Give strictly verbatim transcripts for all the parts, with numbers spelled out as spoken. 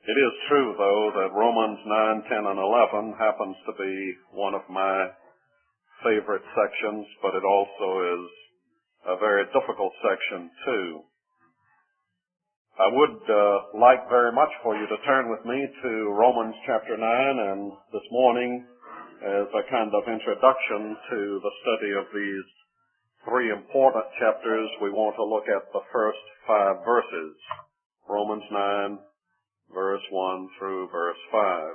It is true, though, that Romans nine, ten, and eleven happens to be one of my favorite sections, but it also is a very difficult section, too. I would uh, like very much for you to turn with me to Romans chapter nine, and this morning, as a kind of introduction to the study of these three important chapters, we want to look at the first five verses. Romans nine, verse one through verse five.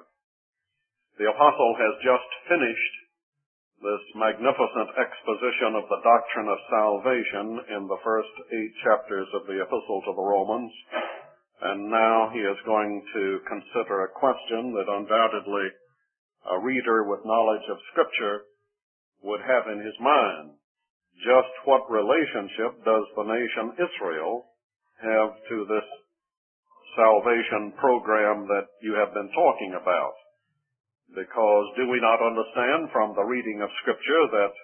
The apostle has just finished this magnificent exposition of the doctrine of salvation in the first eight chapters of the epistle to the Romans, and now he is going to consider a question that undoubtedly a reader with knowledge of Scripture would have in his mind. Just what relationship does the nation Israel have to this salvation program that you have been talking about? Because do we not understand from the reading of Scripture that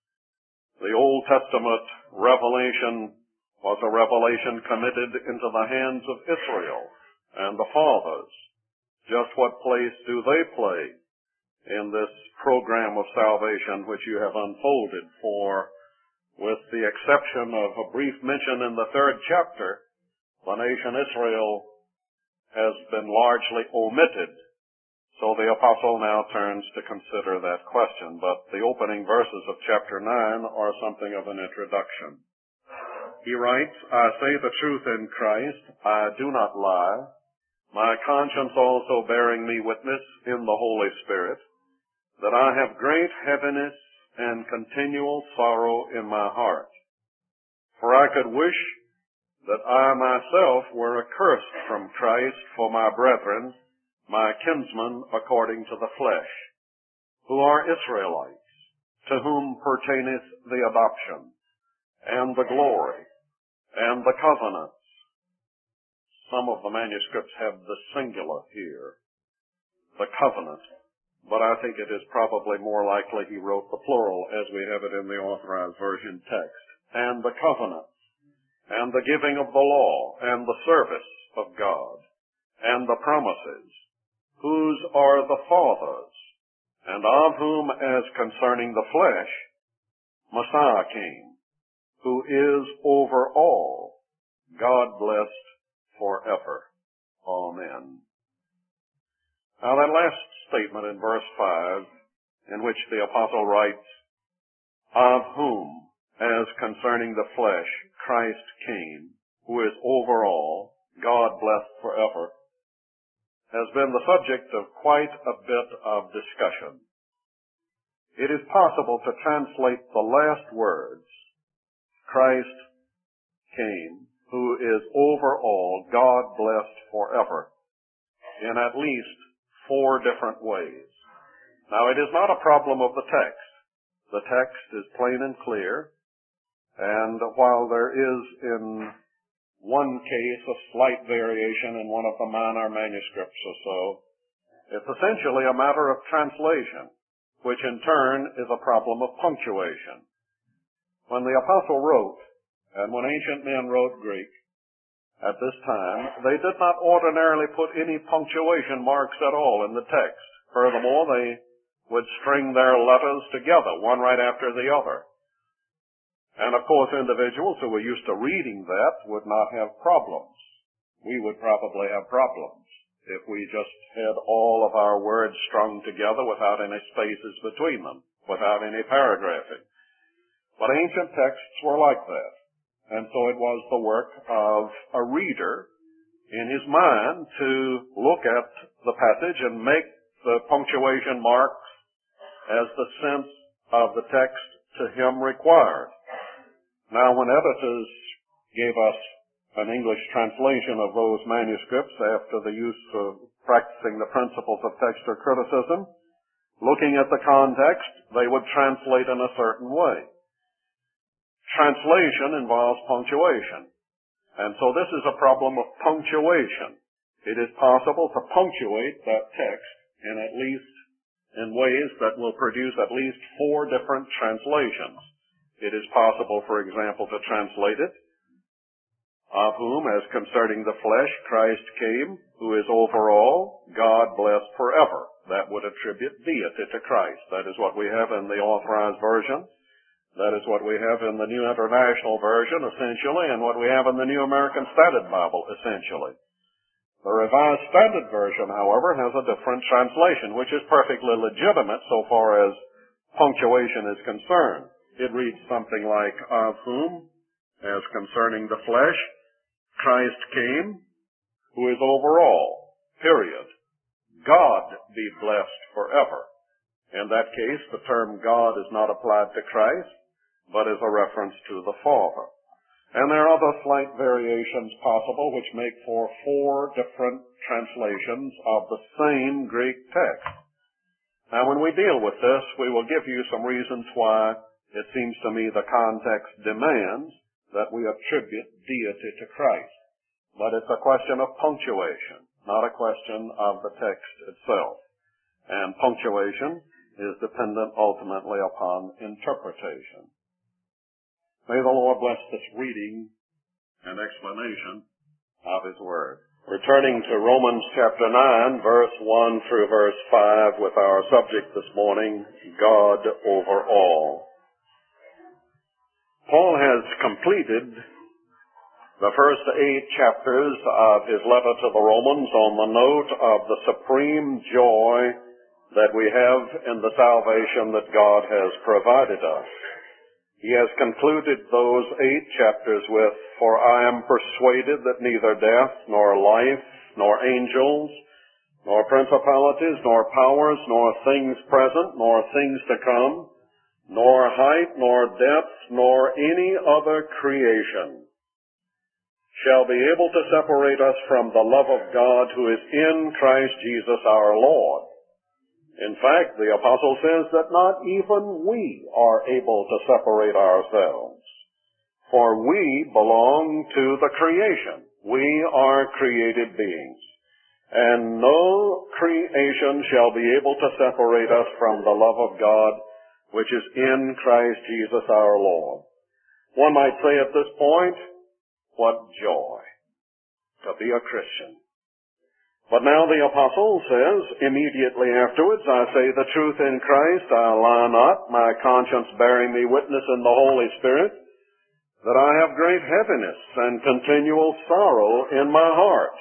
the Old Testament revelation was a revelation committed into the hands of Israel and the fathers? Just what place do they play in this program of salvation which you have unfolded? For, with the exception of a brief mention in the third chapter, the nation Israel has been largely omitted. So the apostle now turns to consider that question. But the opening verses of chapter nine are something of an introduction. He writes, I say the truth in Christ, I do not lie, my conscience also bearing me witness in the Holy Spirit, that I have great heaviness and continual sorrow in my heart. For I could wish that I myself were accursed from Christ for my brethren, my kinsmen according to the flesh, who are Israelites, to whom pertaineth the adoption, and the glory, and the covenants. Some of the manuscripts have the singular here, the covenant, but I think it is probably more likely he wrote the plural as we have it in the Authorized Version text. And the covenants, and the giving of the law, and the service of God, and the promises, whose are the fathers, and of whom, as concerning the flesh, Messiah came, who is over all, God blessed forever. Amen. Now that last statement in verse five, in which the apostle writes, of whom, as concerning the flesh, Christ came, who is over all, God blessed forever, has been the subject of quite a bit of discussion. It is possible to translate the last words, Christ came, who is over all, God blessed forever, in at least four different ways. Now, it is not a problem of the text. The text is plain and clear, and while there is in one case a slight variation in one of the minor manuscripts or so, it's essentially a matter of translation, which in turn is a problem of punctuation. When the apostle wrote, and when ancient men wrote Greek, at this time, they did not ordinarily put any punctuation marks at all in the text. Furthermore, they would string their letters together, one right after the other. And of course, individuals who were used to reading that would not have problems. We would probably have problems if we just had all of our words strung together without any spaces between them, without any paragraphing. But ancient texts were like that. And so it was the work of a reader in his mind to look at the passage and make the punctuation marks as the sense of the text to him required. Now, when editors gave us an English translation of those manuscripts after the use of practicing the principles of textual criticism, looking at the context, they would translate in a certain way. Translation involves punctuation, and so this is a problem of punctuation. It is possible to punctuate that text in at least in ways that will produce at least four different translations. It is possible, for example, to translate it, of whom, as concerning the flesh, Christ came, who is over all, God blessed forever. That would attribute deity to Christ. That is what we have in the Authorized Version. That is what we have in the New International Version, essentially, and what we have in the New American Standard Bible, essentially. The Revised Standard Version, however, has a different translation, which is perfectly legitimate so far as punctuation is concerned. It reads something like, of whom, as concerning the flesh, Christ came, who is over all, period. God be blessed forever. In that case, the term God is not applied to Christ, but is a reference to the Father. And there are other slight variations possible which make for four different translations of the same Greek text. Now, when we deal with this, we will give you some reasons why it seems to me the context demands that we attribute deity to Christ. But it's a question of punctuation, not a question of the text itself. And punctuation is dependent ultimately upon interpretation. May the Lord bless this reading and explanation of His Word. Returning to Romans chapter nine, verse one through verse five, with our subject this morning, God over all. Paul has completed the first eight chapters of his letter to the Romans on the note of the supreme joy that we have in the salvation that God has provided us. He has concluded those eight chapters with, for I am persuaded that neither death, nor life, nor angels, nor principalities, nor powers, nor things present, nor things to come, nor height, nor depth, nor any other creation shall be able to separate us from the love of God who is in Christ Jesus our Lord. In fact, the apostle says that not even we are able to separate ourselves, for we belong to the creation. We are created beings, and no creation shall be able to separate us from the love of God, which is in Christ Jesus our Lord. One might say at this point, what joy to be a Christian. But now the apostle says, immediately afterwards, I say the truth in Christ, I lie not, my conscience bearing me witness in the Holy Spirit, that I have great heaviness and continual sorrow in my heart.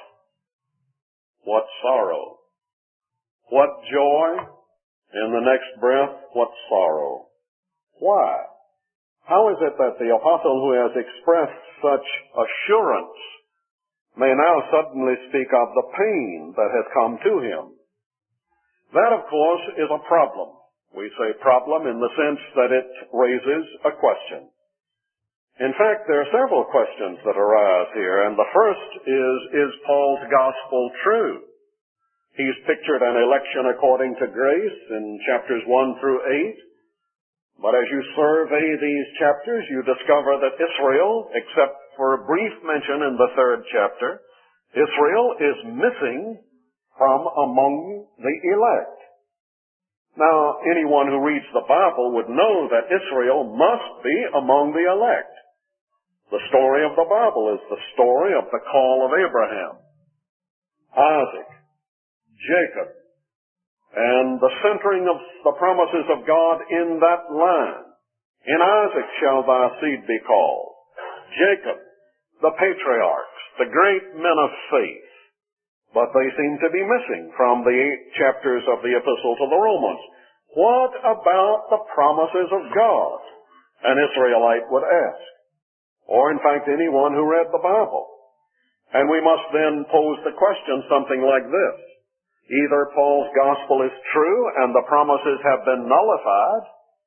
What sorrow? What joy? In the next breath, what sorrow? Why? How is it that the apostle who has expressed such assurance may now suddenly speak of the pain that has come to him? That, of course, is a problem. We say problem in the sense that it raises a question. In fact, there are several questions that arise here, and the first is, is Paul's gospel true? He's pictured an election according to grace in chapters one through eight, but as you survey these chapters, you discover that Israel, except for a brief mention in the third chapter, Israel is missing from among the elect. Now, anyone who reads the Bible would know that Israel must be among the elect. The story of the Bible is the story of the call of Abraham, Isaac, Jacob, and the centering of the promises of God in that line. In Isaac shall thy seed be called. Jacob, the patriarchs, the great men of faith. But they seem to be missing from the eight chapters of the Epistle to the Romans. What about the promises of God? An Israelite would ask. Or, in fact, anyone who read the Bible. And we must then pose the question something like this. Either Paul's gospel is true and the promises have been nullified,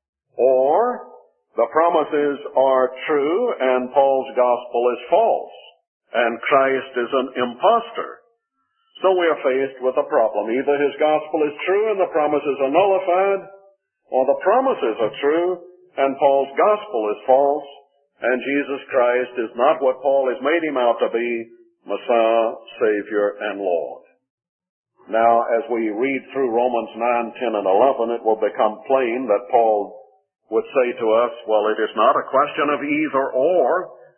or the promises are true and Paul's gospel is false, and Christ is an impostor. So we are faced with a problem. Either his gospel is true and the promises are nullified, or the promises are true and Paul's gospel is false, and Jesus Christ is not what Paul has made him out to be, Messiah, Savior, and Lord. Now, as we read through Romans nine, ten, and eleven, it will become plain that Paul would say to us, well, it is not a question of either or.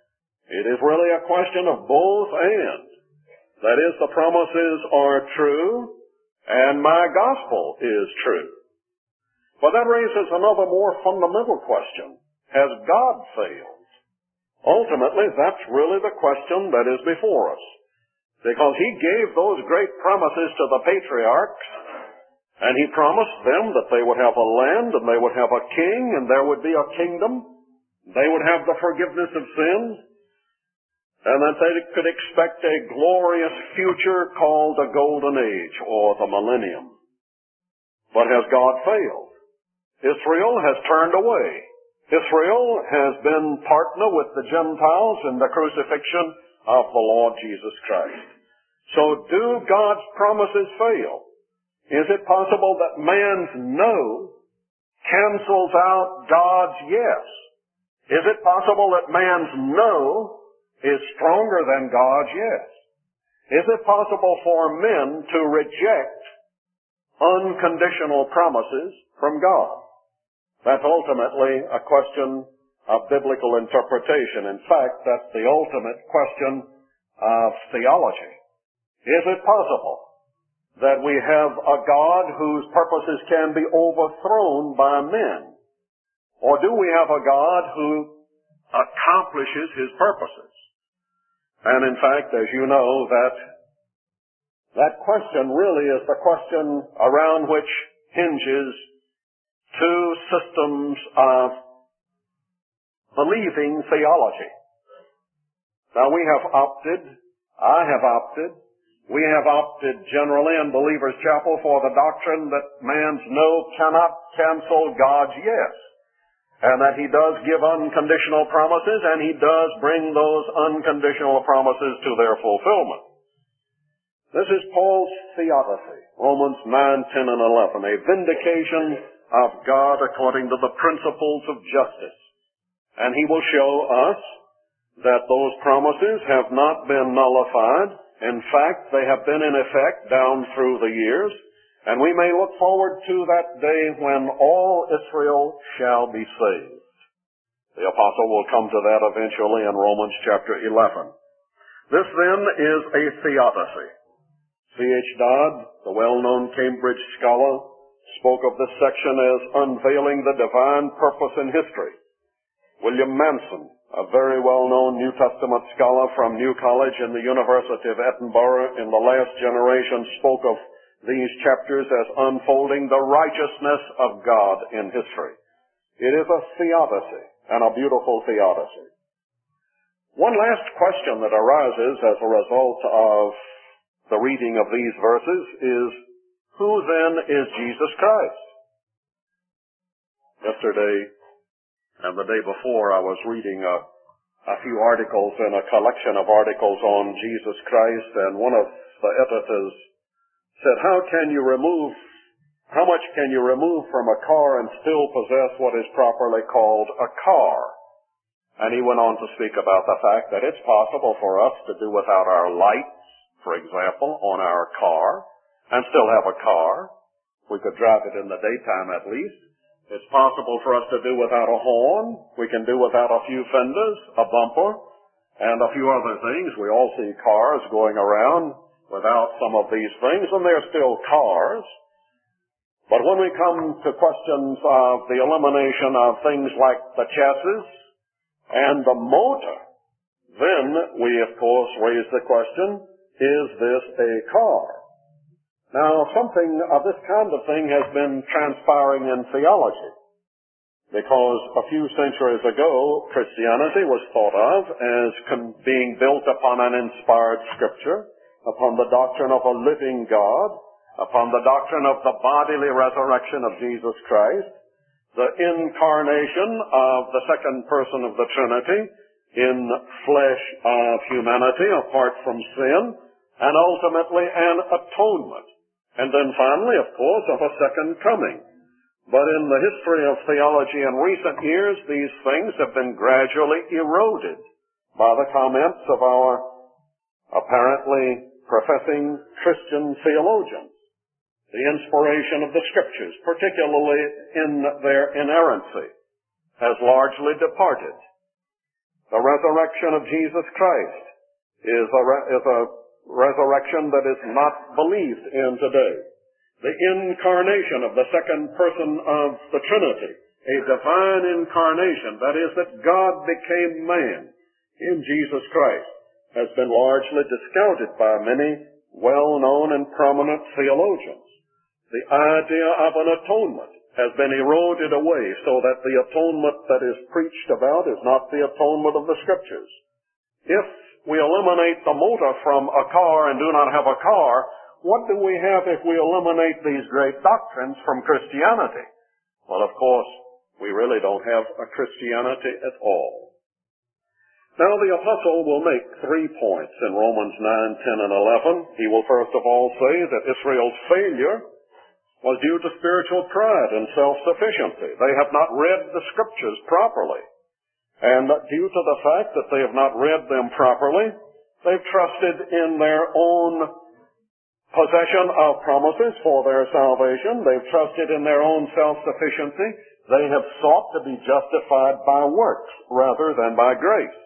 It is really a question of both and. That is, the promises are true, and my gospel is true. But that raises another more fundamental question. Has God failed? Ultimately, that's really the question that is before us. Because He gave those great promises to the patriarchs, and He promised them that they would have a land, and they would have a king, and there would be a kingdom. They would have the forgiveness of sins, and that they could expect a glorious future called the Golden Age, or the Millennium. But has God failed? Israel has turned away. Israel has been partner with the Gentiles in the crucifixion of the Lord Jesus Christ. So do God's promises fail? Is it possible that man's no cancels out God's yes? Is it possible that man's no is stronger than God's yes? Is it possible for men to reject unconditional promises from God? That's ultimately a question of biblical interpretation. In fact, that's the ultimate question of theology. Is it possible that we have a God whose purposes can be overthrown by men? Or do we have a God who accomplishes His purposes? And in fact, as you know, that that question really is the question around which hinges two systems of believing theology. Now we have opted, I have opted, we have opted generally in Believers Chapel for the doctrine that man's no cannot cancel God's yes, and that He does give unconditional promises, and He does bring those unconditional promises to their fulfillment. This is Paul's theodicy, Romans nine, ten, and eleven, a vindication of God according to the principles of justice. And He will show us that those promises have not been nullified. In fact, they have been in effect down through the years, and we may look forward to that day when all Israel shall be saved. The apostle will come to that eventually in Romans chapter eleven. This then is a theodicy. C H Dodd, the well-known Cambridge scholar, spoke of this section as unveiling the divine purpose in history. William Manson, a very well-known New Testament scholar from New College in the University of Edinburgh in the last generation, spoke of these chapters as unfolding the righteousness of God in history. It is a theodicy, and a beautiful theodicy. One last question that arises as a result of the reading of these verses is, who then is Jesus Christ? Yesterday and the day before, I was reading a, a few articles in a collection of articles on Jesus Christ, and one of the editors said, how can you remove, how much can you remove from a car and still possess what is properly called a car? And he went on to speak about the fact that it's possible for us to do without our lights, for example, on our car, and still have a car. We could drive it in the daytime at least. It's possible for us to do without a horn. We can do without a few fenders, a bumper, and a few other things. We all see cars going around without some of these things, and they're still cars. But when we come to questions of the elimination of things like the chassis and the motor, then we, of course, raise the question, is this a car? Now, something of this kind of thing has been transpiring in theology, because a few centuries ago, Christianity was thought of as con- being built upon an inspired scripture, upon the doctrine of a living God, upon the doctrine of the bodily resurrection of Jesus Christ, the incarnation of the second person of the Trinity in flesh of humanity apart from sin, and ultimately an atonement. And then finally, of course, of a second coming. But in the history of theology in recent years, these things have been gradually eroded by the comments of our apparently professing Christian theologians. The inspiration of the Scriptures, particularly in their inerrancy, has largely departed. The resurrection of Jesus Christ is a, re- is a resurrection that is not believed in today. The incarnation of the second person of the Trinity, a divine incarnation, that is, that God became man in Jesus Christ, has been largely discounted by many well-known and prominent theologians. The idea of an atonement has been eroded away so that the atonement that is preached about is not the atonement of the Scriptures. If we eliminate the motor from a car and do not have a car, what do we have if we eliminate these great doctrines from Christianity? Well, of course, we really don't have a Christianity at all. Now, the apostle will make three points in Romans nine, ten, and eleven. He will first of all say that Israel's failure was due to spiritual pride and self-sufficiency. They have not read the Scriptures properly. And due to the fact that they have not read them properly, they've trusted in their own possession of promises for their salvation. They've trusted in their own self-sufficiency. They have sought to be justified by works rather than by grace.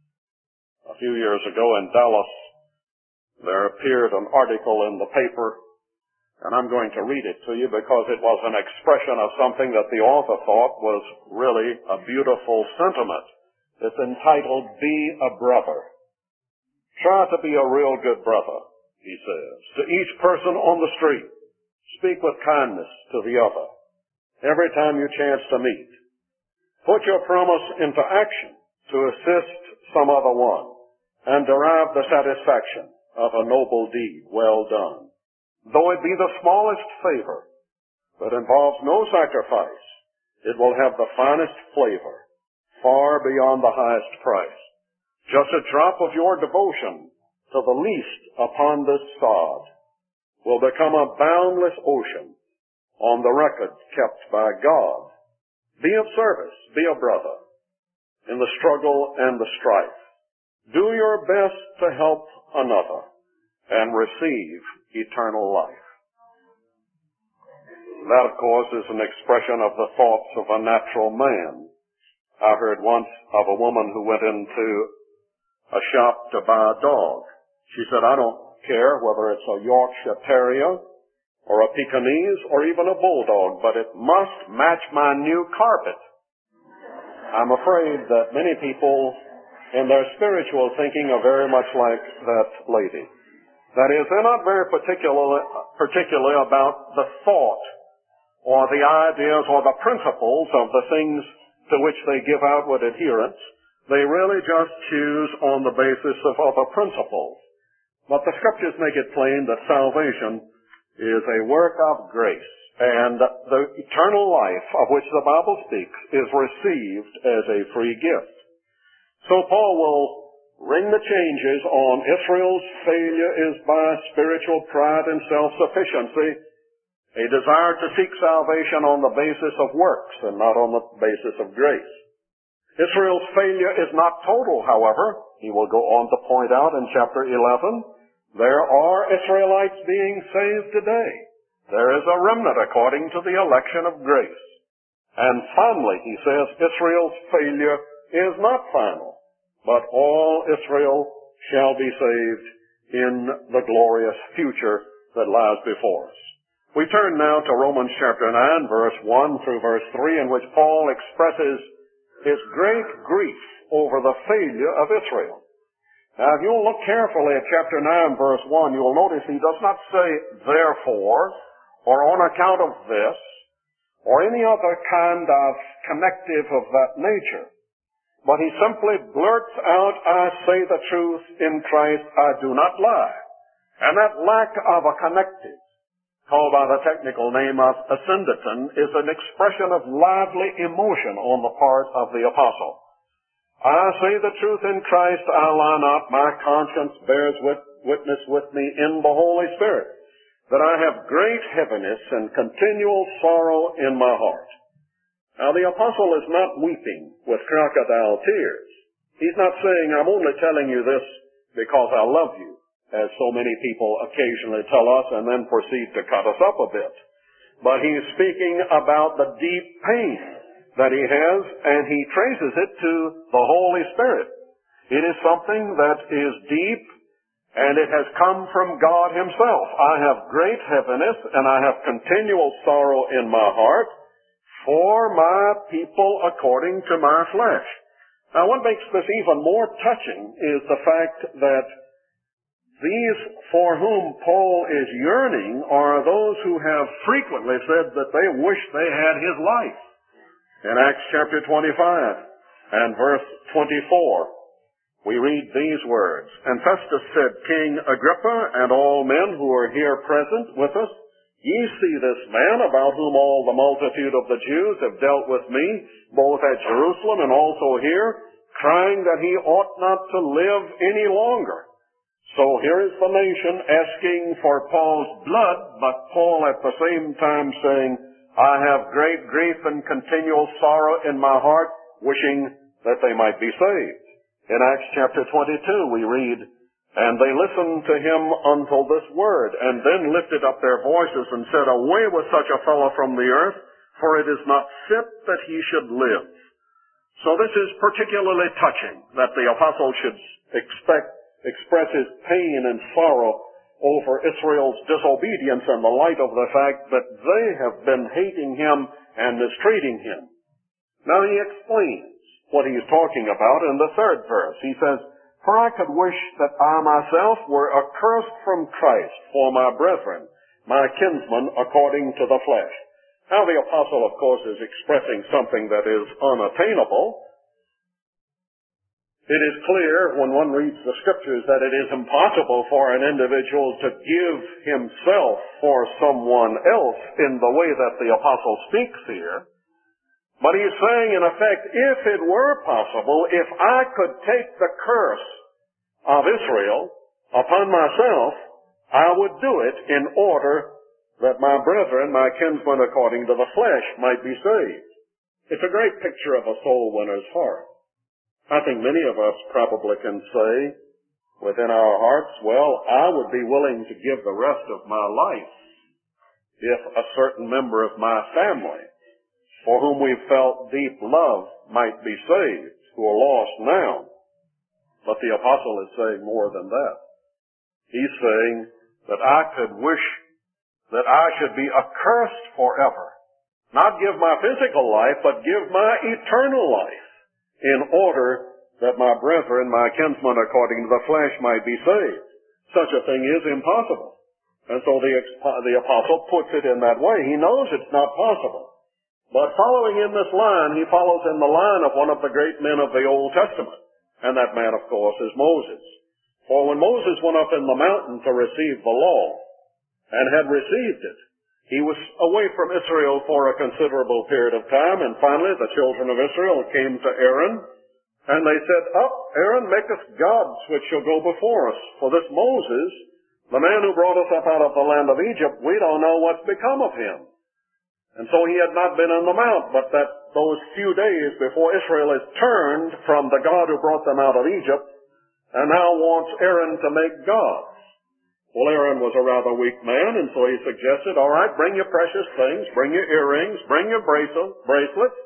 A few years ago in Dallas, there appeared an article in the paper, and I'm going to read it to you because it was an expression of something that the author thought was really a beautiful sentiment. It's entitled, "Be a Brother." Try to be a real good brother, he says. To each person on the street, speak with kindness to the other every time you chance to meet. Put your promise into action to assist some other one and derive the satisfaction of a noble deed well done. Though it be the smallest favor that involves no sacrifice, it will have the finest flavor, far beyond the highest price. Just a drop of your devotion to the least upon this sod will become a boundless ocean on the record kept by God. Be of service, be a brother in the struggle and the strife. Do your best to help another and receive eternal life. That, of course, is an expression of the thoughts of a natural man. I heard once of a woman who went into a shop to buy a dog. She said, "I don't care whether it's a Yorkshire Terrier or a Pekingese or even a Bulldog, but it must match my new carpet." I'm afraid that many people in their spiritual thinking are very much like that lady. That is, they're not very particular, particularly about the thought or the ideas or the principles of the things to which they give outward adherence. They really just choose on the basis of other principles. But the Scriptures make it plain that salvation is a work of grace, and the eternal life of which the Bible speaks is received as a free gift. So Paul will ring the changes on Israel's failure is by spiritual pride and self-sufficiency, a desire to seek salvation on the basis of works and not on the basis of grace. Israel's failure is not total, however. He will go on to point out in chapter eleven, there are Israelites being saved today. There is a remnant according to the election of grace. And finally, he says, Israel's failure is not final, but all Israel shall be saved in the glorious future that lies before us. We turn now to Romans chapter nine, verse one through verse three, in which Paul expresses his great grief over the failure of Israel. Now, if you'll look carefully at chapter nine, verse one, you'll notice he does not say, therefore, or on account of this, or any other kind of connective of that nature. But he simply blurts out, I say the truth in Christ, I do not lie. And that lack of a connective, called by the technical name of ascendanton, is an expression of lively emotion on the part of the apostle. I say the truth in Christ, I lie not. My conscience bears witness with me in the Holy Spirit, that I have great heaviness and continual sorrow in my heart. Now, the apostle is not weeping with crocodile tears. He's not saying, I'm only telling you this because I love you, as so many people occasionally tell us and then proceed to cut us up a bit. But he's speaking about the deep pain that he has, and he traces it to the Holy Spirit. It is something that is deep, and it has come from God himself. I have great heaviness, and I have continual sorrow in my heart for my people according to my flesh. Now, what makes this even more touching is the fact that these for whom Paul is yearning are those who have frequently said that they wish they had his life. In Acts chapter twenty-five and verse twenty-four, we read these words, "And Festus said, King Agrippa, and all men who are here present with us, ye see this man about whom all the multitude of the Jews have dealt with me, both at Jerusalem and also here, crying that he ought not to live any longer." So here is the nation asking for Paul's blood, but Paul at the same time saying, "I have great grief and continual sorrow in my heart, wishing that they might be saved." In Acts chapter twenty-two we read, "And they listened to him until this word, and then lifted up their voices and said, Away with such a fellow from the earth, for it is not fit that he should live." So this is particularly touching, that the apostle should expect express his pain and sorrow over Israel's disobedience in the light of the fact that they have been hating him and mistreating him. Now he explains what he's talking about in the third verse. He says, "For I could wish that I myself were accursed from Christ for my brethren, my kinsmen according to the flesh." Now the apostle, of course, is expressing something that is unattainable. It is clear when one reads the scriptures that it is impossible for an individual to give himself for someone else in the way that the apostle speaks here. But he's saying, in effect, if it were possible, if I could take the curse of Israel upon myself, I would do it in order that my brethren, my kinsmen according to the flesh, might be saved. It's a great picture of a soul winner's heart. I think many of us probably can say within our hearts, well, I would be willing to give the rest of my life if a certain member of my family, for whom we've felt deep love, might be saved, who are lost now. But the apostle is saying more than that. He's saying that I could wish that I should be accursed forever. Not give my physical life, but give my eternal life, in order that my brethren, my kinsmen according to the flesh, might be saved. Such a thing is impossible. And so the, the apostle puts it in that way. He knows it's not possible. But following in this line, he follows in the line of one of the great men of the Old Testament. And that man, of course, is Moses. For when Moses went up in the mountain to receive the law, and had received it, he was away from Israel for a considerable period of time, and finally the children of Israel came to Aaron, and they said, "Up, Aaron, make us gods which shall go before us. For this Moses, the man who brought us up out of the land of Egypt, we don't know what's become of him." And so he had not been on the mount, but that those few days before Israel is turned from the God who brought them out of Egypt, and now wants Aaron to make gods. Well, Aaron was a rather weak man, and so he suggested, all right, bring your precious things, bring your earrings, bring your bracelets.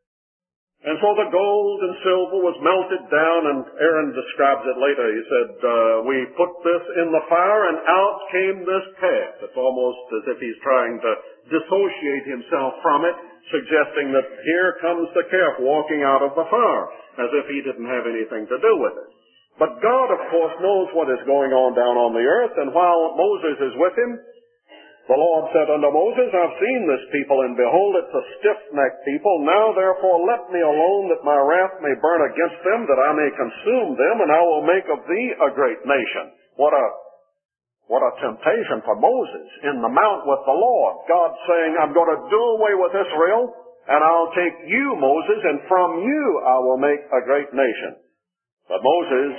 And so the gold and silver was melted down, and Aaron describes it later. He said, uh, we put this in the fire, and out came this calf. It's almost as if he's trying to dissociate himself from it, suggesting that here comes the calf walking out of the fire, as if he didn't have anything to do with it. But God, of course, knows what is going on down on the earth, and while Moses is with him, the Lord said unto Moses, I've seen this people, and behold, it's a stiff-necked people. Now, therefore, let me alone, that my wrath may burn against them, that I may consume them, and I will make of thee a great nation. What a, what a temptation for Moses in the mount with the Lord. God saying, I'm going to do away with Israel, and I'll take you, Moses, and from you I will make a great nation. But Moses,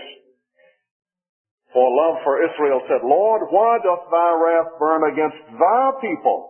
for love for Israel, said, Lord, why doth thy wrath burn against thy people?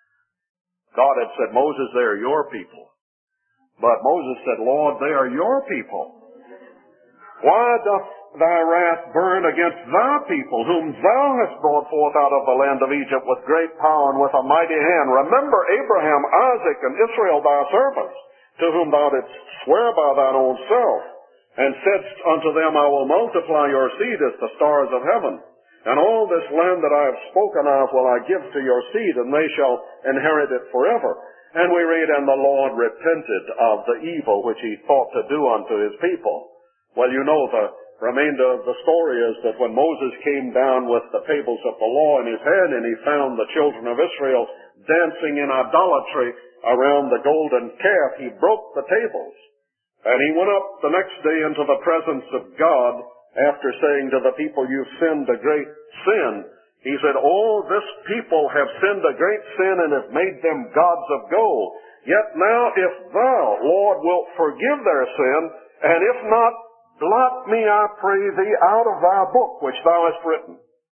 God had said, Moses, they are your people. But Moses said, Lord, they are your people. Why doth thy wrath burn against thy people, whom thou hast brought forth out of the land of Egypt with great power and with a mighty hand? Remember Abraham, Isaac, and Israel thy servants, to whom thou didst swear by thine own self, and saidst unto them, I will multiply your seed as the stars of heaven, and all this land that I have spoken of will I give to your seed, and they shall inherit it forever. And we read, and the Lord repented of the evil which he thought to do unto his people. Well, you know, the remainder of the story is that when Moses came down with the tables of the law in his hand, and he found the children of Israel dancing in idolatry around the golden calf, he broke the tables. And he went up the next day into the presence of God after saying to the people, you've sinned a great sin. He said, oh, this people have sinned a great sin and have made them gods of gold. Yet now if thou, Lord, wilt forgive their sin, and if not, blot me, I pray thee, out of thy book which thou hast written.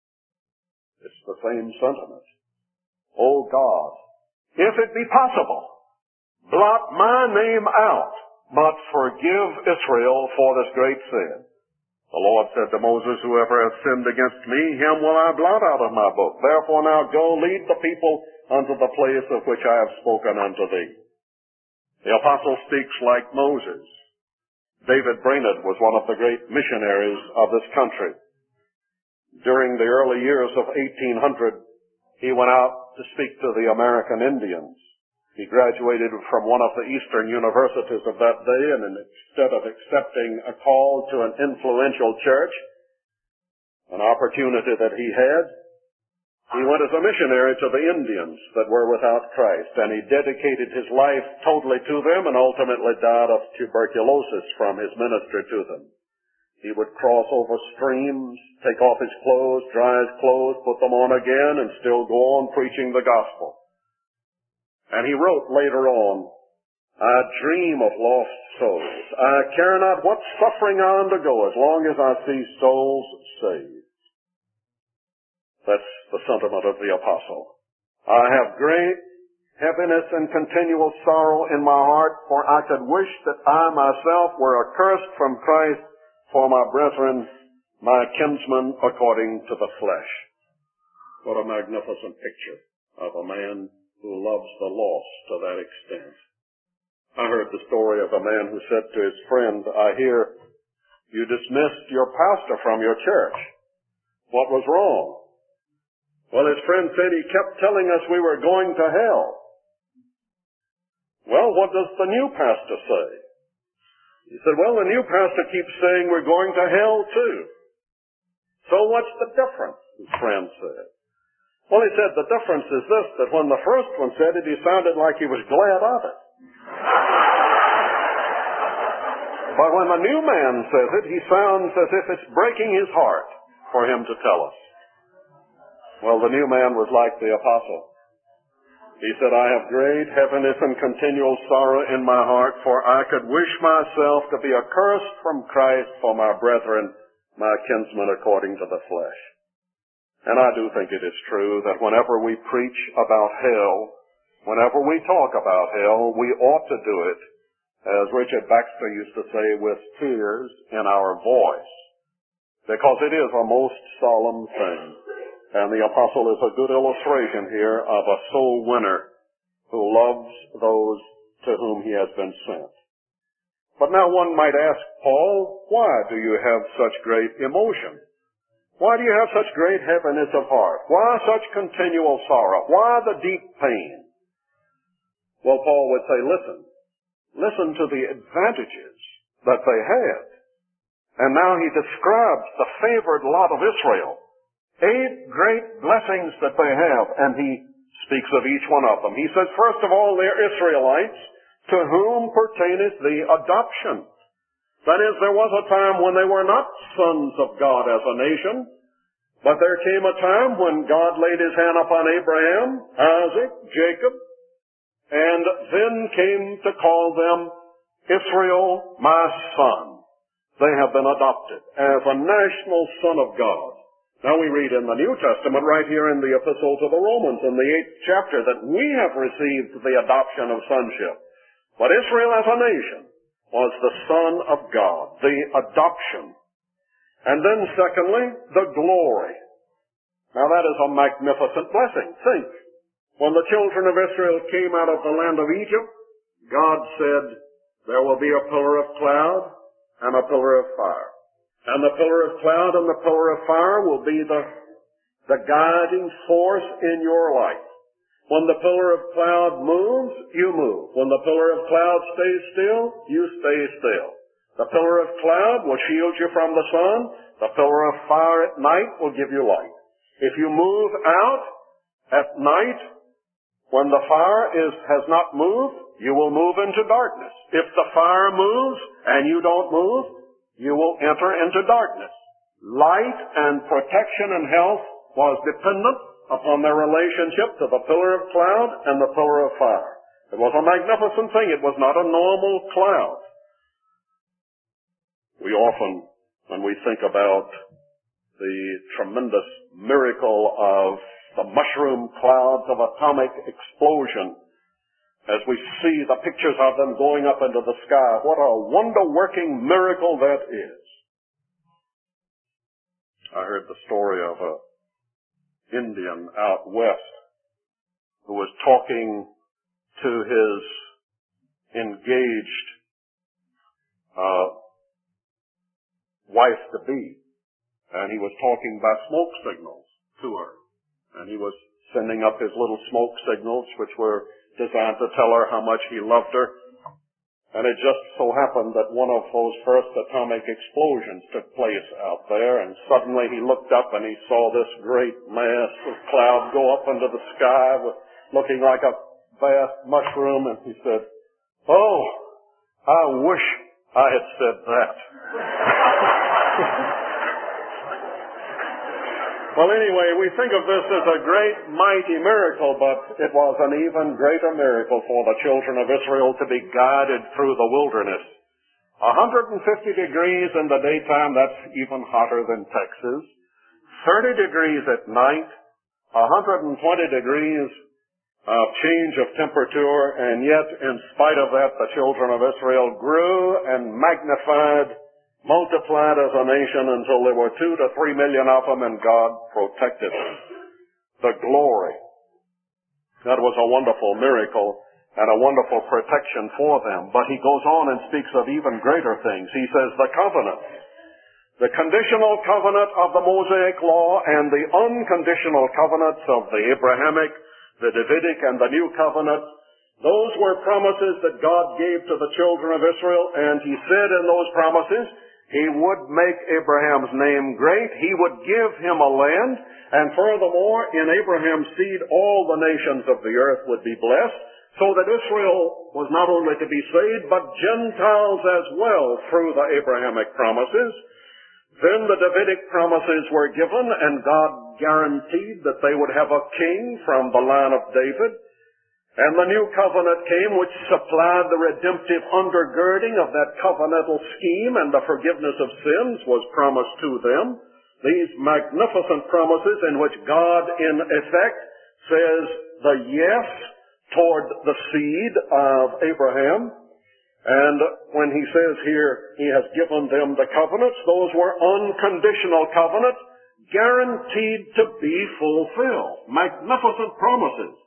It's the same sentiment. O God, if it be possible, blot my name out, but forgive Israel for this great sin. The Lord said to Moses, whoever hath sinned against me, him will I blot out of my book. Therefore now go, lead the people unto the place of which I have spoken unto thee. The apostle speaks like Moses. David Brainerd was one of the great missionaries of this country. During the early years of eighteen hundred, he went out to speak to the American Indians. He graduated from one of the eastern universities of that day, and instead of accepting a call to an influential church, an opportunity that he had, he went as a missionary to the Indians that were without Christ, and he dedicated his life totally to them and ultimately died of tuberculosis from his ministry to them. He would cross over streams, take off his clothes, dry his clothes, put them on again, and still go on preaching the gospel. And he wrote later on, I dream of lost souls. I care not what suffering I undergo as long as I see souls saved. That's the sentiment of the apostle. I have great heaviness and continual sorrow in my heart, for I could wish that I myself were accursed from Christ for my brethren, my kinsmen according to the flesh. What a magnificent picture of a man who loves the lost to that extent. I heard the story of a man who said to his friend, I hear you dismissed your pastor from your church. What was wrong? Well, his friend said he kept telling us we were going to hell. Well, what does the new pastor say? He said, well, the new pastor keeps saying we're going to hell too. So what's the difference? His friend said. Well, he said, the difference is this, that when the first one said it, he sounded like he was glad of it. But when the new man says it, he sounds as if it's breaking his heart for him to tell us. Well, the new man was like the apostle. He said, I have great heaviness and continual sorrow in my heart, for I could wish myself to be accursed from Christ for my brethren, my kinsmen according to the flesh. And I do think it is true that whenever we preach about hell, whenever we talk about hell, we ought to do it, as Richard Baxter used to say, with tears in our voice, because it is a most solemn thing. And the apostle is a good illustration here of a soul winner who loves those to whom he has been sent. But now one might ask, Paul, why do you have such great emotion? Why do you have such great heaviness of heart? Why such continual sorrow? Why the deep pain? Well, Paul would say, listen, listen to the advantages that they had. And now he describes the favored lot of Israel. Eight great blessings that they have, and he speaks of each one of them. He says, first of all, they're Israelites, to whom pertaineth the adoption. That is, there was a time when they were not sons of God as a nation, but there came a time when God laid his hand upon Abraham, Isaac, Jacob, and then came to call them Israel, my son. They have been adopted as a national son of God. Now we read in the New Testament right here in the Epistle to the Romans in the eighth chapter that we have received the adoption of sonship. But Israel as a nation was the Son of God, the adoption. And then secondly, the glory. Now that is a magnificent blessing. Think, when the children of Israel came out of the land of Egypt, God said, there will be a pillar of cloud and a pillar of fire. And the pillar of cloud and the pillar of fire will be the, the guiding force in your life. When the pillar of cloud moves, you move. When the pillar of cloud stays still, you stay still. The pillar of cloud will shield you from the sun. The pillar of fire at night will give you light. If you move out at night, when the fire is, has not moved, you will move into darkness. If the fire moves and you don't move, you will enter into darkness. Light and protection and health was dependent upon their relationship to the pillar of cloud and the pillar of fire. It was a magnificent thing. It was not a normal cloud. We often, when we think about the tremendous miracle of the mushroom clouds of atomic explosion, as we see the pictures of them going up into the sky, what a wonder-working miracle that is. I heard the story of a Indian out west who was talking to his engaged uh, wife-to-be, and he was talking by smoke signals to her. And he was sending up his little smoke signals, which were designed to tell her how much he loved her. And it just so happened that one of those first atomic explosions took place out there, and suddenly he looked up and he saw this great mass of cloud go up into the sky, with, looking like a vast mushroom, and he said, "Oh, I wish I had said that." Well, anyway, we think of this as a great, mighty miracle, but it was an even greater miracle for the children of Israel to be guided through the wilderness. one hundred fifty degrees in the daytime, that's even hotter than Texas. thirty degrees at night, one hundred twenty degrees of change of temperature, and yet, in spite of that, the children of Israel grew and magnified, multiplied as a nation until there were two to three million of them, and God protected them. The glory. That was a wonderful miracle and a wonderful protection for them. But he goes on and speaks of even greater things. He says the covenant, the conditional covenant of the Mosaic law and the unconditional covenants of the Abrahamic, the Davidic, and the New Covenant, those were promises that God gave to the children of Israel, and he said in those promises, he would make Abraham's name great. He would give him a land. And furthermore, in Abraham's seed, all the nations of the earth would be blessed, so that Israel was not only to be saved, but Gentiles as well through the Abrahamic promises. Then the Davidic promises were given, and God guaranteed that they would have a king from the line of David. And the new covenant came, which supplied the redemptive undergirding of that covenantal scheme, and the forgiveness of sins was promised to them. These magnificent promises in which God, in effect, says the yes toward the seed of Abraham. And when he says here, he has given them the covenants, those were unconditional covenants, guaranteed to be fulfilled. Magnificent promises.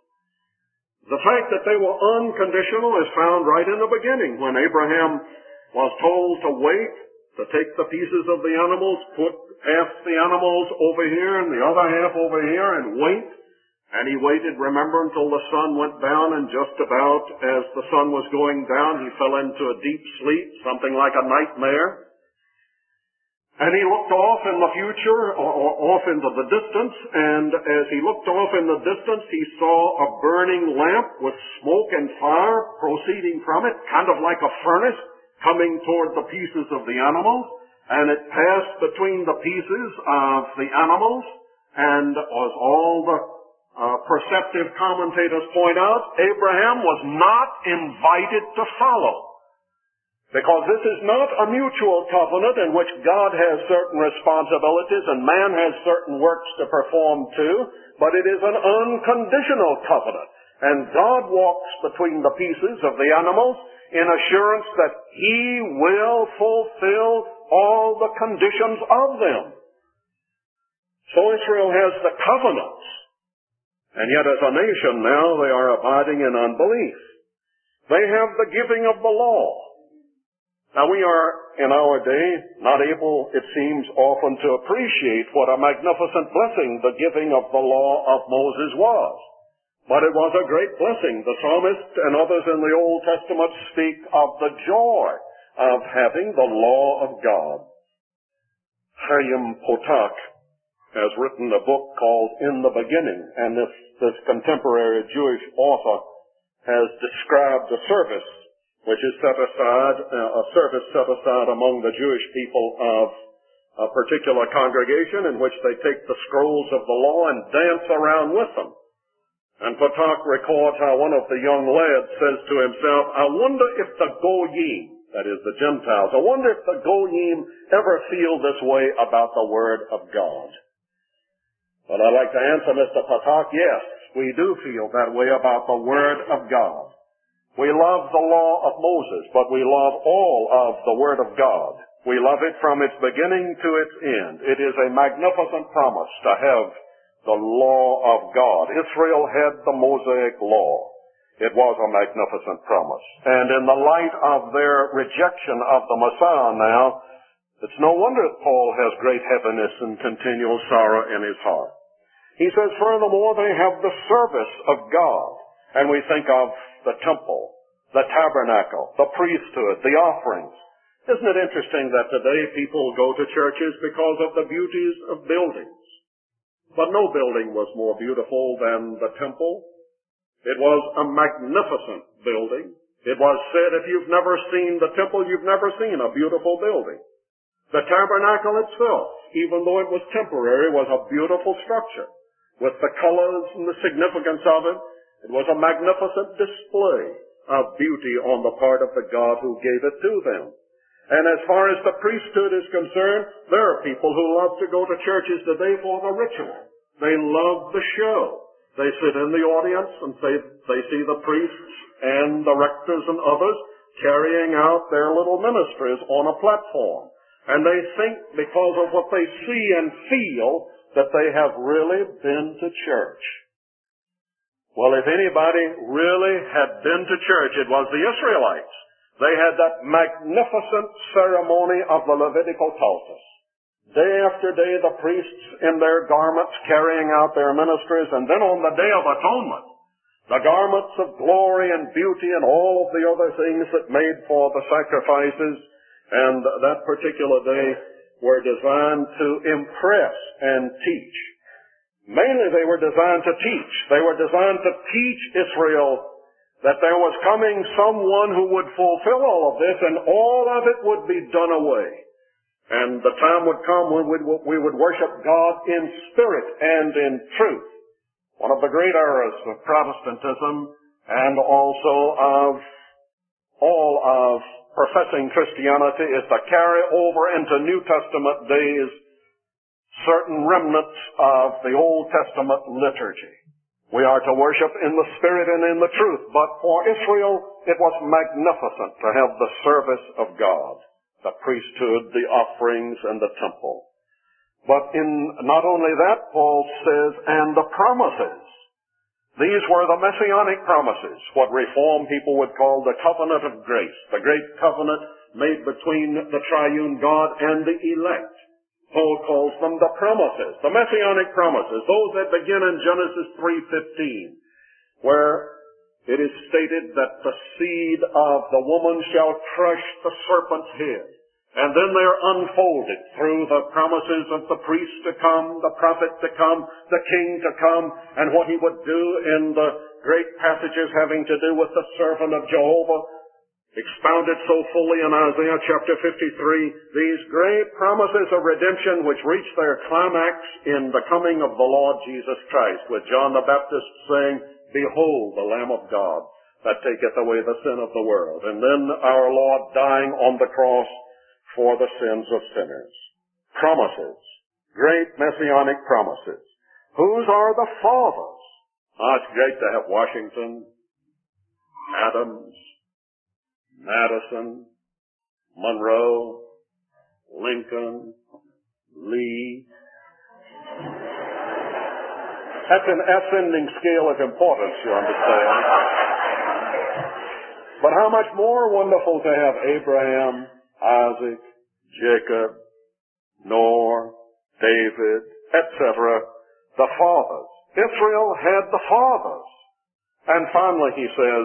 The fact that they were unconditional is found right in the beginning, when Abraham was told to wait, to take the pieces of the animals, put half the animals over here and the other half over here, and wait. And he waited, remember, until the sun went down, and just about as the sun was going down, he fell into a deep sleep, something like a nightmare. And he looked off in the future, or, or off into the distance, and as he looked off in the distance, he saw a burning lamp with smoke and fire proceeding from it, kind of like a furnace, coming toward the pieces of the animals, and it passed between the pieces of the animals, and as all the uh, perceptive commentators point out, Abraham was not invited to follow. Because this is not a mutual covenant in which God has certain responsibilities and man has certain works to perform too, but it is an unconditional covenant. And God walks between the pieces of the animals in assurance that he will fulfill all the conditions of them. So Israel has the covenants. And yet as a nation now they are abiding in unbelief. They have the giving of the law. Now we are, in our day, not able, it seems, often to appreciate what a magnificent blessing the giving of the law of Moses was. But it was a great blessing. The psalmist and others in the Old Testament speak of the joy of having the law of God. Chaim Potok has written a book called In the Beginning, and this, this contemporary Jewish author has described a service which is set aside, uh, a service set aside among the Jewish people of a particular congregation in which they take the scrolls of the law and dance around with them. And Potok records how one of the young lads says to himself, I wonder if the Goyim, that is the Gentiles, I wonder if the Goyim ever feel this way about the Word of God. Well, I'd like to answer Mister Potok, yes, we do feel that way about the Word of God. We love the law of Moses, but we love all of the Word of God. We love it from its beginning to its end. It is a magnificent promise to have the law of God. Israel had the Mosaic law. It was a magnificent promise. And in the light of their rejection of the Messiah now, it's no wonder that Paul has great heaviness and continual sorrow in his heart. He says, furthermore, they have the service of God. And we think of the temple, the tabernacle, the priesthood, the offerings. Isn't it interesting that today people go to churches because of the beauties of buildings? But no building was more beautiful than the temple. It was a magnificent building. It was said, if you've never seen the temple, you've never seen a beautiful building. The tabernacle itself, even though it was temporary, was a beautiful structure. With the colors and the significance of it, it was a magnificent display of beauty on the part of the God who gave it to them. And as far as the priesthood is concerned, there are people who love to go to churches today for the ritual. They love the show. They sit in the audience and say they see the priests and the rectors and others carrying out their little ministries on a platform. And they think because of what they see and feel that they have really been to church. Well, if anybody really had been to church, it was the Israelites. They had that magnificent ceremony of the Levitical Psalter. Day after day, the priests in their garments carrying out their ministries, and then on the Day of Atonement, the garments of glory and beauty and all of the other things that made for the sacrifices, and that particular day were designed to impress and teach. Mainly they were designed to teach. They were designed to teach Israel that there was coming someone who would fulfill all of this, and all of it would be done away. And the time would come when we would worship God in spirit and in truth. One of the great errors of Protestantism and also of all of professing Christianity is to carry over into New Testament days certain remnants of the Old Testament liturgy. We are to worship in the Spirit and in the truth, but for Israel it was magnificent to have the service of God, the priesthood, the offerings, and the temple. But in not only that, Paul says, and the promises. These were the messianic promises, what Reform people would call the covenant of grace, the great covenant made between the triune God and the elect. Paul calls them the promises, the messianic promises, those that begin in Genesis three fifteen, where it is stated that the seed of the woman shall crush the serpent's head. And then they're unfolded through the promises of the priest to come, the prophet to come, the king to come, and what he would do in the great passages having to do with the servant of Jehovah, expounded so fully in Isaiah chapter fifty-three, these great promises of redemption which reach their climax in the coming of the Lord Jesus Christ, with John the Baptist saying, Behold the Lamb of God that taketh away the sin of the world. And then our Lord dying on the cross for the sins of sinners. Promises. Great messianic promises. Whose are the fathers? Ah, it's great to have Washington, Adams, Madison, Monroe, Lincoln, Lee. That's an ascending scale of importance, you understand. But how much more wonderful to have Abraham, Isaac, Jacob, Noah, David, et cetera, the fathers. Israel had the fathers. And finally he says,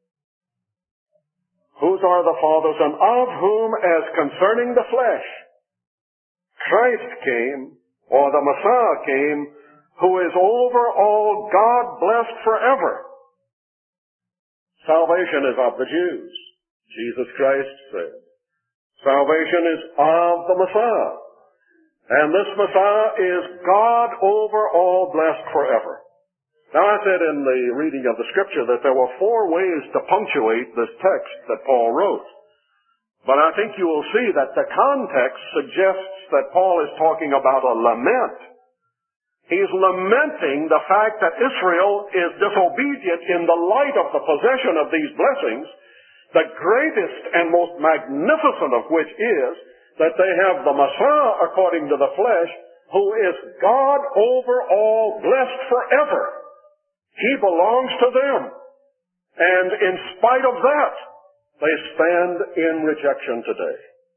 whose are the fathers, and of whom, as concerning the flesh, Christ came, or the Messiah came, who is over all, God blessed forever. Salvation is of the Jews. Jesus Christ said, salvation is of the Messiah. And this Messiah is God over all, blessed forever. Now I said in the reading of the scripture that there were four ways to punctuate this text that Paul wrote. But I think you will see that the context suggests that Paul is talking about a lament. He's lamenting the fact that Israel is disobedient in the light of the possession of these blessings, the greatest and most magnificent of which is that they have the Messiah according to the flesh, who is God over all, blessed forever. He belongs to them. And in spite of that, they stand in rejection today.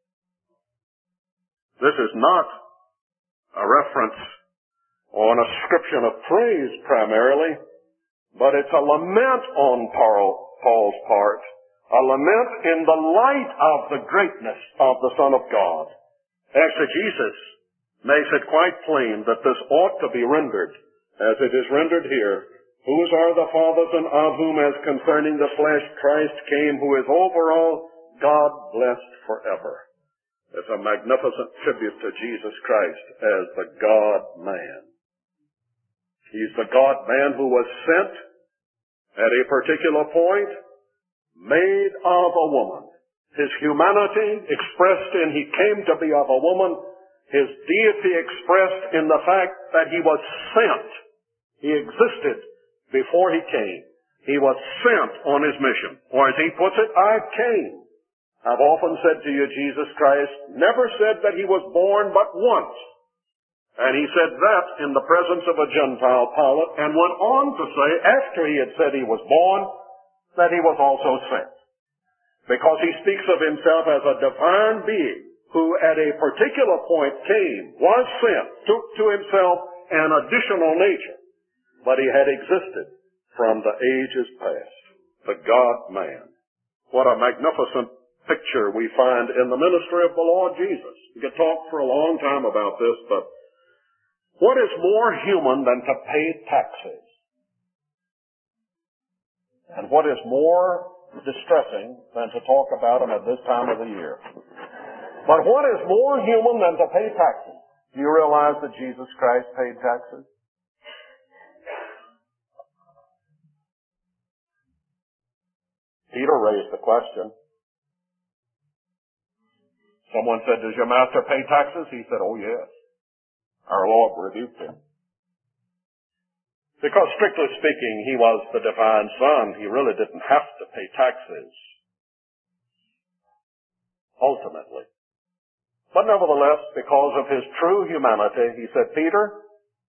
This is not a reference or an ascription of praise primarily, but it's a lament on Paul's part, a lament in the light of the greatness of the Son of God. Exegesis makes it quite plain that this ought to be rendered, as it is rendered here, whose are the fathers, and of whom, as concerning the flesh, Christ came, who is over all, God blessed forever. It's a magnificent tribute to Jesus Christ as the God-man. He's the God-man who was sent at a particular point, made of a woman. His humanity expressed in he came to be of a woman, his deity expressed in the fact that he was sent. He existed before he came. He was sent on his mission. Or as he puts it, I came. I've often said to you, Jesus Christ never said that he was born but once. And he said that in the presence of a Gentile Pilate, and went on to say, after he had said he was born, that he was also sent. Because he speaks of himself as a divine being who at a particular point came, was sent, took to himself an additional nature. But he had existed from the ages past. The God-man. What a magnificent picture we find in the ministry of the Lord Jesus. We could talk for a long time about this, but what is more human than to pay taxes? And what is more distressing than to talk about them at this time of the year? But what is more human than to pay taxes? Do you realize that Jesus Christ paid taxes? Peter raised the question. Someone said, does your master pay taxes? He said, oh yes. Our Lord rebuked him. Because strictly speaking, he was the divine Son. He really didn't have to pay taxes. Ultimately. But nevertheless, because of his true humanity, he said, Peter,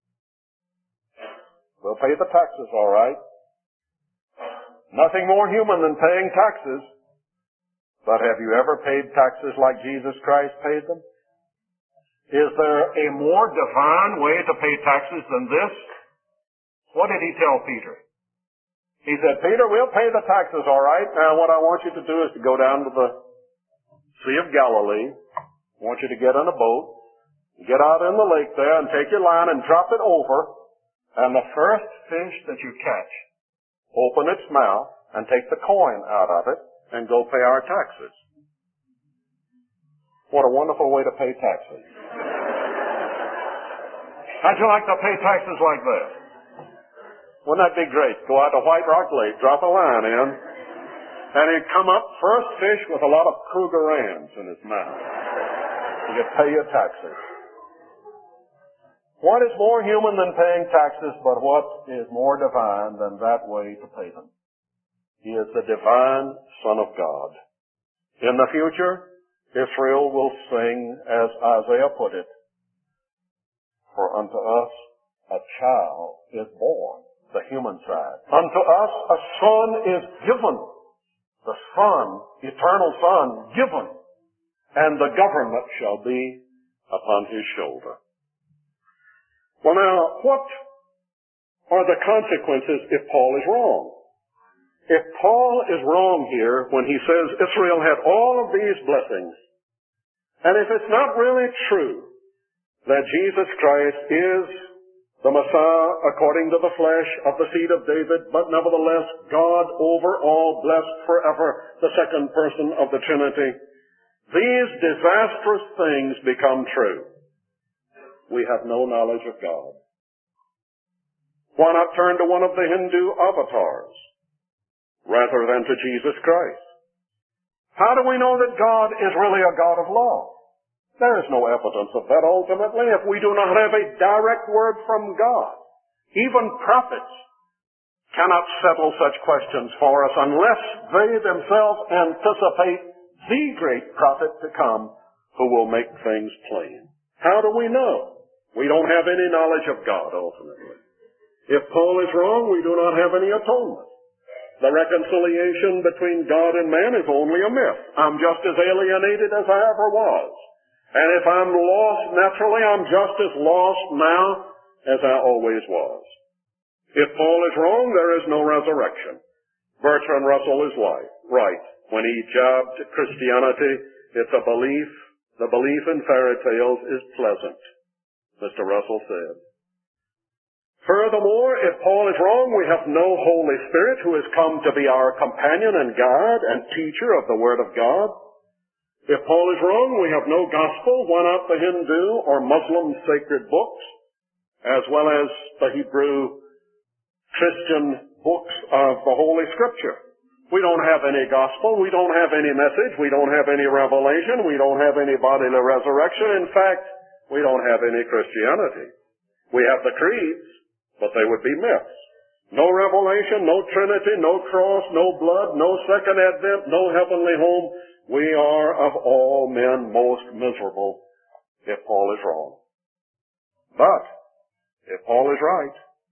we'll pay the taxes all right. Nothing more human than paying taxes. But have you ever paid taxes like Jesus Christ paid them? Is there a more divine way to pay taxes than this? What did he tell Peter? He said, Peter, we'll pay the taxes all right. Now what I want you to do is to go down to the Sea of Galilee. I want you to get on a boat, get out in the lake there and take your line and drop it over. And the first fish that you catch, open its mouth and take the coin out of it and go pay our taxes. What a wonderful way to pay taxes. How'd you like to pay taxes like that? Wouldn't that be great? Go out to White Rock Lake, drop a line in, and he'd come up first fish with a lot of Krugerrands in his mouth. You could pay your taxes. What is more human than paying taxes, but what is more divine than that way to pay them? He is the divine Son of God. In the future, Israel will sing, as Isaiah put it, for unto us a child is born, the human side. Unto us a son is given, the Son, eternal Son, given. and the government shall be upon his shoulder. Well now, what are the consequences if Paul is wrong? If Paul is wrong here when he says Israel had all of these blessings, and if it's not really true that Jesus Christ is the Messiah according to the flesh of the seed of David, but nevertheless God over all, blessed forever, the second person of the Trinity, these disastrous things become true. We have no knowledge of God. Why not turn to one of the Hindu avatars rather than to Jesus Christ? How do we know that God is really a God of law? There is no evidence of that ultimately if we do not have a direct word from God. Even prophets cannot settle such questions for us unless they themselves anticipate the great prophet to come who will make things plain. How do we know? We don't have any knowledge of God ultimately. If Paul is wrong, we do not have any atonement. The reconciliation between God and man is only a myth. I'm just as alienated as I ever was. And if I'm lost naturally, I'm just as lost now as I always was. If Paul is wrong, there is no resurrection. Bertrand Russell is right. Right. When he jabbed Christianity, it's a belief. The belief in fairy tales is pleasant, Mister Russell said. Furthermore, if Paul is wrong, we have no Holy Spirit who has come to be our companion and guide and teacher of the Word of God. If Paul is wrong, we have no gospel. Why not the Hindu or Muslim sacred books, as well as the Hebrew Christian books of the Holy Scripture? We don't have any gospel. We don't have any message. We don't have any revelation. We don't have any bodily resurrection. In fact, we don't have any Christianity. We have the creeds, but they would be myths. No revelation, no Trinity, no cross, no blood, no second advent, no heavenly home. We are of all men most miserable if Paul is wrong. But if Paul is right,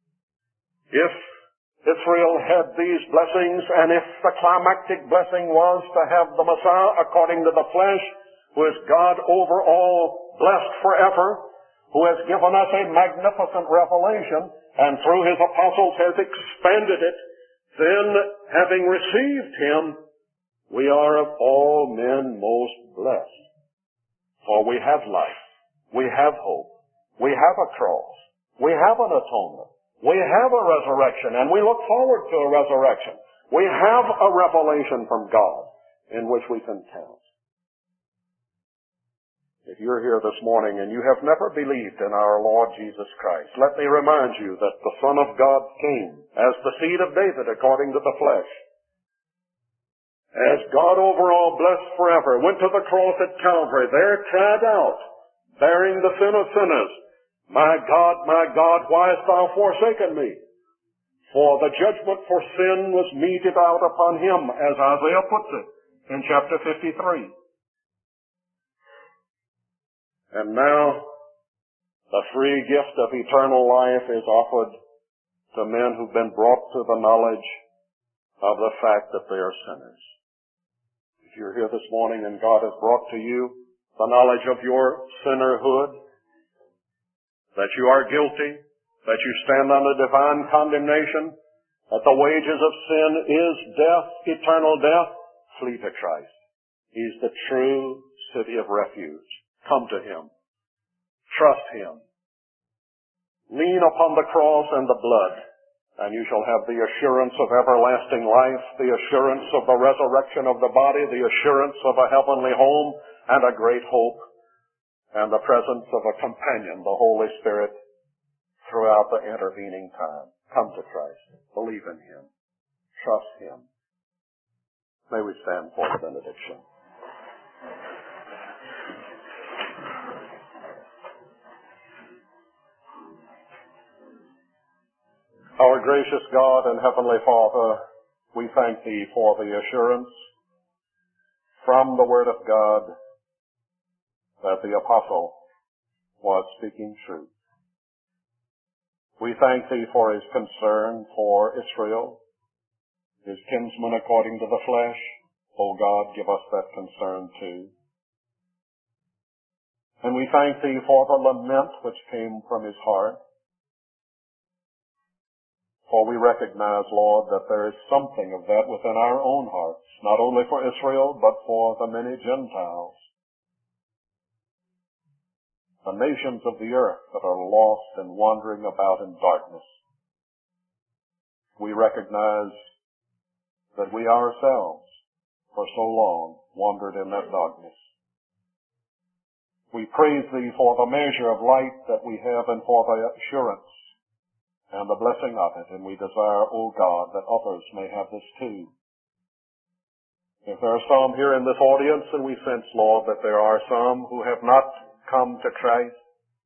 if Israel had these blessings, and if the climactic blessing was to have the Messiah according to the flesh, who is God over all, blessed forever, who has given us a magnificent revelation, and through his apostles has expanded it, then, having received him, we are of all men most blessed. For we have life, we have hope, we have a cross, we have an atonement, we have a resurrection, and we look forward to a resurrection. We have a revelation from God in which we can count. If you're here this morning and you have never believed in our Lord Jesus Christ, let me remind you that the Son of God came as the seed of David according to the flesh. As God over all, blessed forever, went to the cross at Calvary, there cried out, bearing the sin of sinners, My God, my God, why hast thou forsaken me? For the judgment for sin was meted out upon him, as Isaiah puts it in chapter fifty-three. And now, the free gift of eternal life is offered to men who've been brought to the knowledge of the fact that they are sinners. If you're here this morning and God has brought to you the knowledge of your sinnerhood, that you are guilty, that you stand under divine condemnation, that the wages of sin is death, eternal death, flee to Christ. He's the true city of refuge. Come to him. Trust him. Lean upon the cross and the blood, and you shall have the assurance of everlasting life, the assurance of the resurrection of the body, the assurance of a heavenly home and a great hope, and the presence of a companion, the Holy Spirit, throughout the intervening time. Come to Christ. Believe in him. Trust him. May we stand for the benediction. Our gracious God and Heavenly Father, we thank thee for the assurance from the Word of God that the apostle was speaking truth. We thank thee for his concern for Israel, his kinsmen according to the flesh. O God, give us that concern too. And we thank Thee for the lament which came from his heart. For we recognize, Lord, that there is something of that within our own hearts, not only for Israel, but for the many Gentiles, the nations of the earth that are lost and wandering about in darkness. We recognize that we ourselves, for so long, wandered in that darkness. We praise Thee for the measure of light that we have and for the assurance and the blessing of it, and we desire, O God, that others may have this too. If there are some here in this audience, and we sense, Lord, that there are some who have not come to Christ,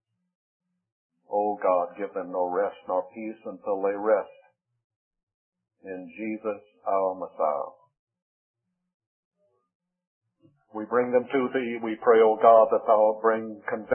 O God, give them no rest nor peace until they rest in Jesus our Messiah. We bring them to Thee. We pray, O God, that Thou bring conviction